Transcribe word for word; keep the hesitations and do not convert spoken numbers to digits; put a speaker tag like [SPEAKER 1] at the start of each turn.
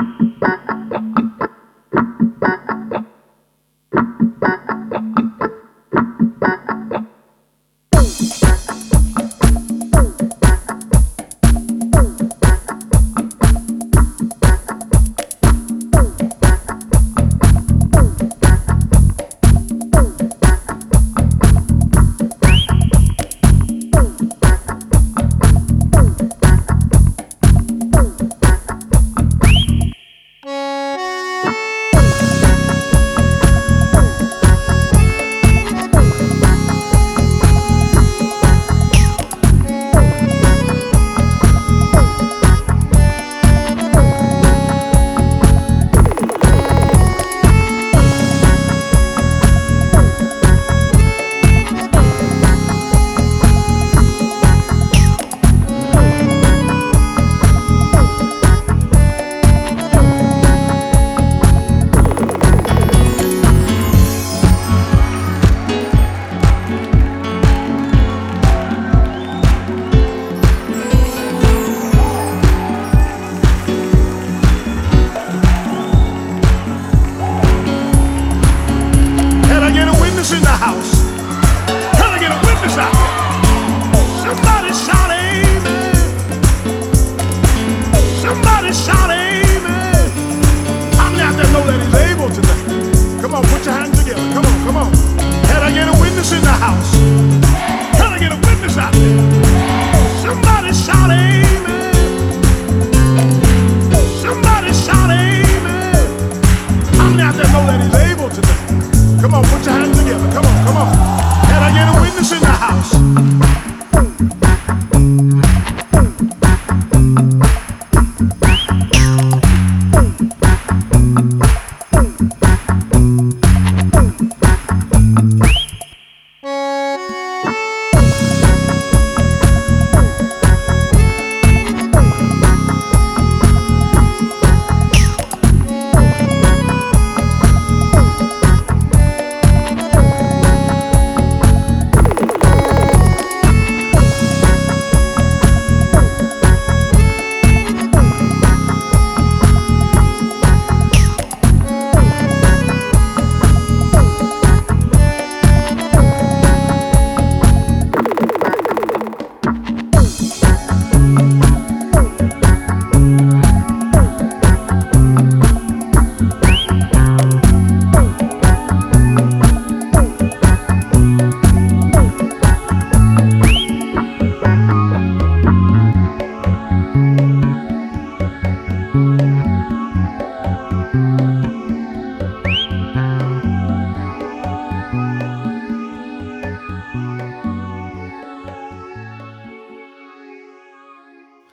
[SPEAKER 1] witness in the house? Can I get a witness out there? Somebody shout amen. Somebody shout amen. How many out there know that he's able tonight? Come on, put your hands together. Come on, come on. Can I get a witness in the house? Can I get a witness out there? Somebody shout amen. Somebody shout amen. How many out there know that he's able tonight? Come on, put your hands together. Come on, come on. Can I get a witness in the house? Thank you.